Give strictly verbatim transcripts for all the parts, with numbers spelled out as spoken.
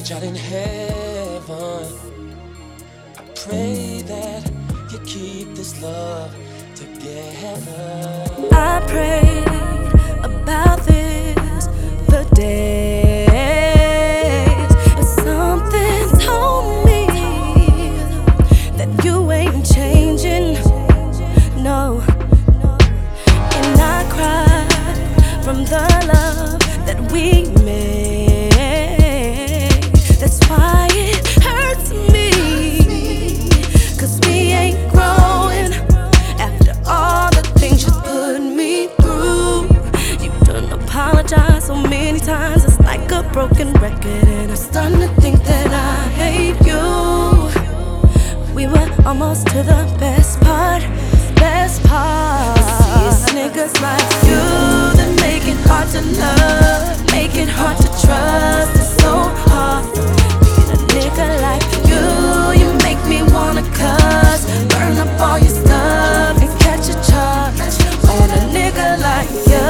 out in heaven. I pray that you keep this love together. I prayed about this for days, but something told me that you ain't changing, no. And I cried from the love that we made. That's why it hurts me, 'cause we ain't growing after all the things you put me through. You done apologize so many times, it's like a broken record, and I'm starting to think that I hate you. We were almost to the best part, best part. But see, it's niggas like you that make it hard to love, make it hard to trust. It's so hard being a nigga like you. You make me wanna cuss, burn up all your stuff, and catch a charge on a nigga like you.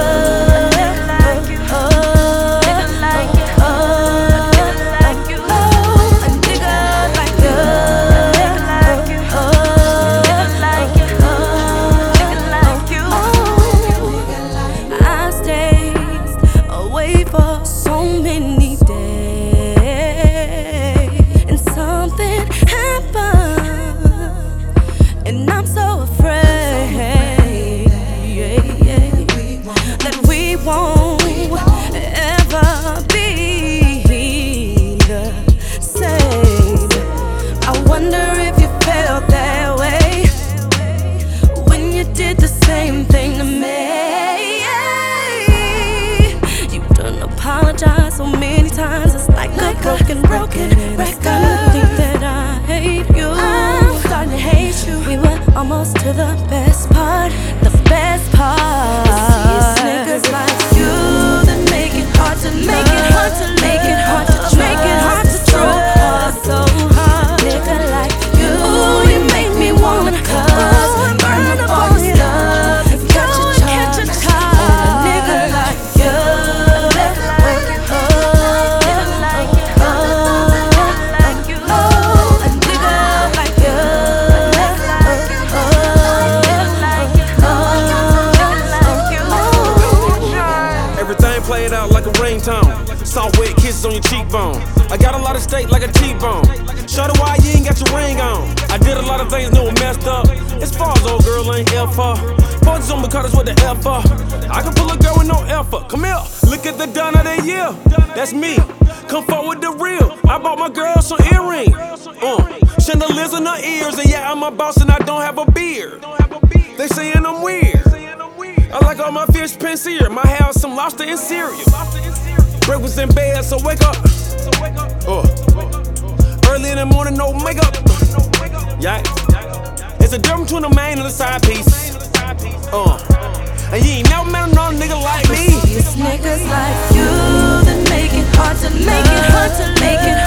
For so many days, and something happened, and I'm so afraid that we won't ever be the same. I wonder if you felt that way when you did the same thing to me. Apologize so many times, it's like, like a broken, broken record. I think that I hate you. I'm starting to hate you. We were almost to the best part, the best part. But see, it's niggas like you that make it hard to make it hard to make it hard to make it hard to trust. So hard, nigga like you. Ooh, you make me wanna cuss, burn up all your stuff, and catch a charge on a nigga like you. Played out like a ringtone. Soft wet kisses on your cheekbone. I got a lot of steak like a T-bone. Show the why you ain't got your ring on. I did a lot of things, no one messed up. As far as old girl ain't F her. Punches on the cutters with the F her. I can pull a girl with no effort. Come here, look at the done of the year. That's me. Come forward the real. I bought my girl some earrings. Uh, chandeliers in her ears, and yeah, I'm a boss and I don't have a beard. They saying I'm weird. I like all my fish pansier. My house, some lobster and cereal. Breakfast in bed, so wake up. Uh. Early in the morning, no makeup. Yeah. It's a difference between a main and a side piece. Uh. And you ain't never met another nigga like me. It's niggas like you that make it hard to make it hard to make it